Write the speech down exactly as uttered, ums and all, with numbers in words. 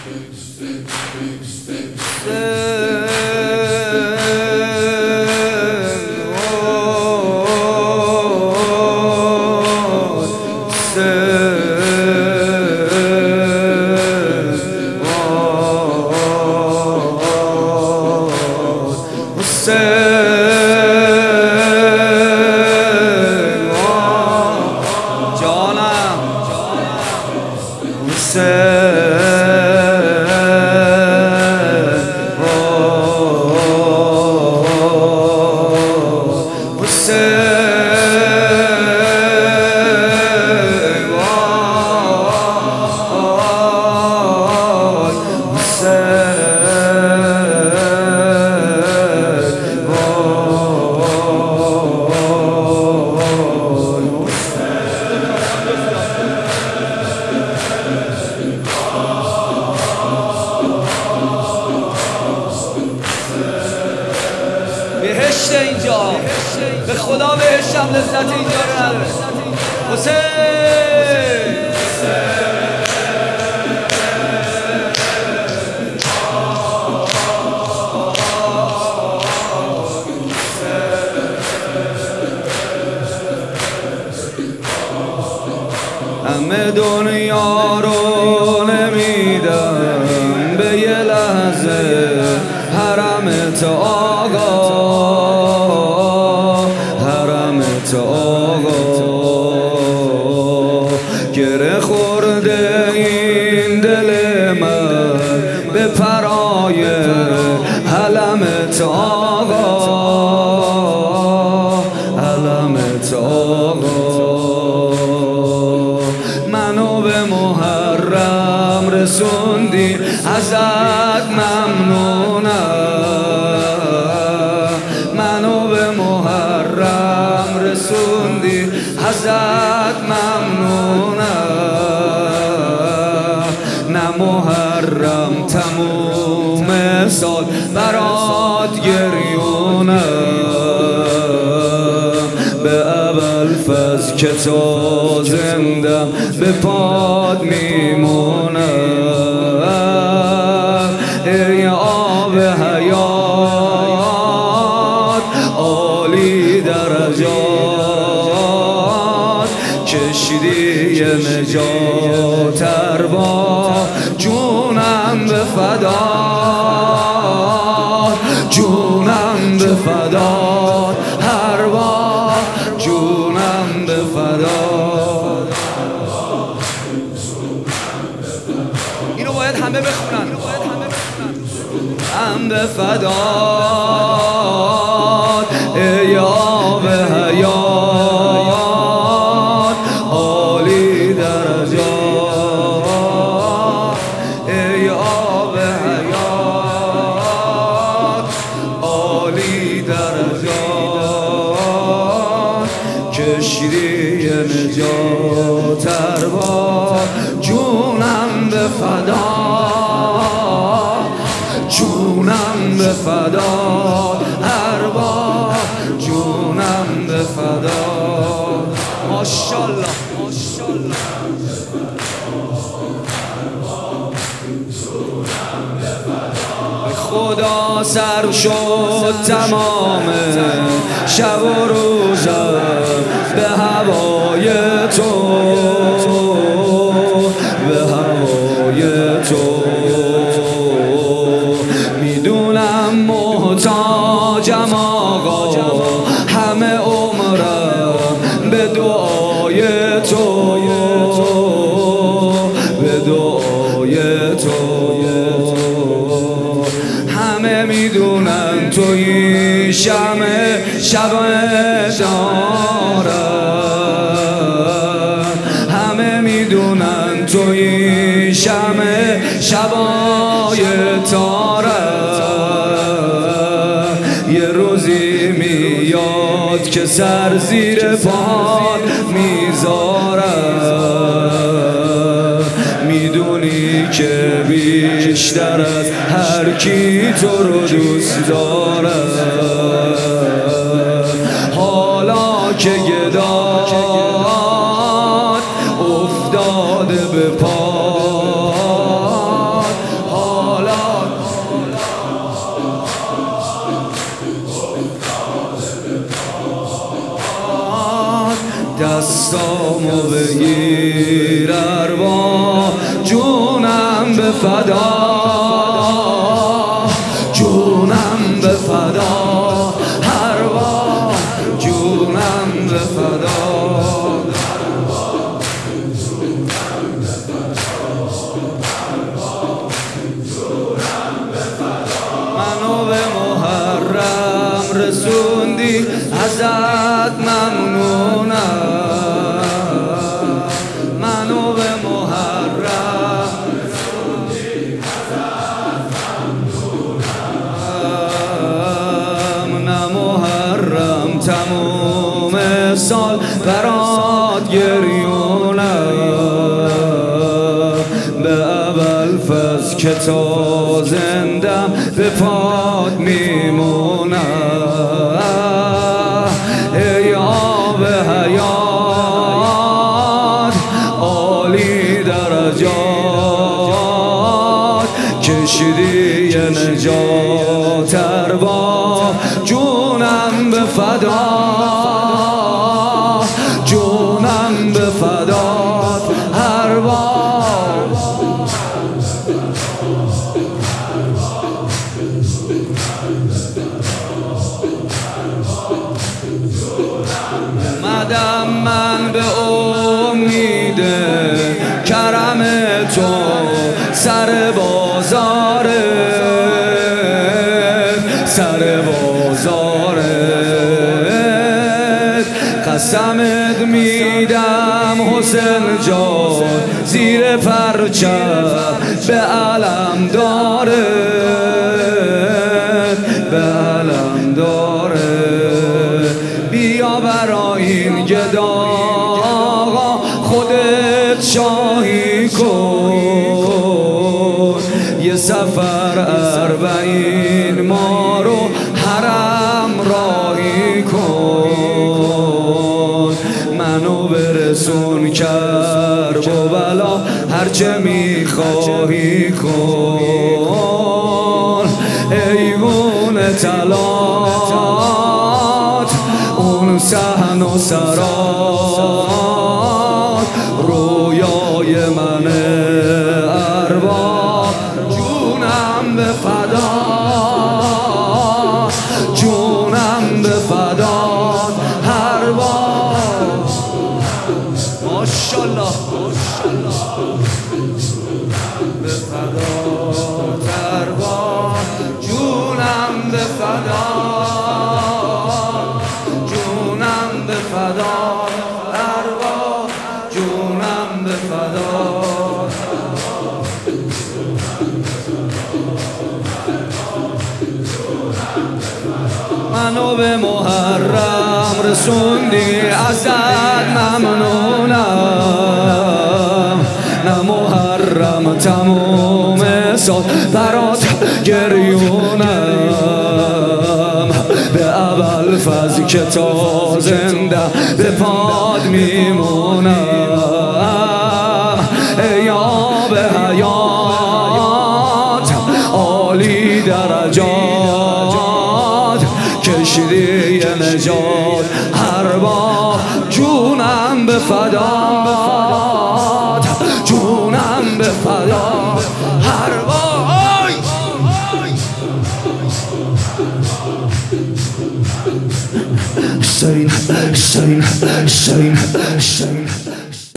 بهشت اینجا، به خدا بهشتم لذت اینجا رو نداره. حسین همه دنیا رو نمیدم به یه لحظه حرمت آقا، حرمت آقا. گره خورده این دل من به پرای حلمت آقا، حلمت آقا. منو به محرم رسوندی ازت ممنونم، منو به محرم رسوندی ازت ممنونم. نه محرم تموم سال برات گریونم، به ابوالفضل که تا زندم به پاد میمونم. ای آب حیات عالی درجات، کشتی نجات اربا جونم به فدا، جونم به فدا اربا، جونم به فدا. اینو باید همه بخونن، هم به فدا ای آب حیات عالی درجات، ای آب حیات عالی درجات، کشتی نجات اربا جونم به فدا، جونم به فدا اربا، جونم به فدا. ماشاءالله ماشاءالله. خدا سر شد تمام شب و روزم به هوای تو، به هوای تو. میدونم محتاجم آقا، همه عمرم به دعای تو، به دعای تو. همه میدونن توی شمع شب دارم، همه میدونن توی شمع شبای تارم. یه روزی میاد که سر زیر پات میذارم، میدونی که بیشتر از هر کی تو رو دوست دارم. حالا که گدات افتاده به پات، عصامو بگیر ارباب جونم به فدا جونم به فدا ارباب جونم به فدا منو به محرم رسوندی ازت ممنونم منو به محرم رسوندی ازت ممنونم نه محرم تموم سال برات گریونم به اول فصل که تا زندم به پاد میمونم ای آب حیات عالی درجات کشیدی نجات ارباب جونم به فدا جونم به فدا ارباب مدام من به امید کرم تو سر بازاره سر بازاره قسمت میدم حسین جان زیر پرچم به علم داره به علم داره بیا برا این گدا آقا خودت شاهی کن یه سفر اربعین ما رو حرم راهی کن منو برسون کرب و بلا هرچه میخواهی کن ایوون طلات اون صحن و سرات رویای من ارباب جونم به فدا جونم به فدا ارباب ماشاءالله به فدا ارباب جونم به فدا به فدا ارباب جونم به فدا منو به محرم رسوندی ازت ممنونم نه محرم تموم سال برات گریونم به اول فضل که تا زنده به پاد میمونم ای آب حیات عالی درجات کشیدی نجات ارباب جونم به فدا جونم به فدا ارباب Shine, shine, shine, shine.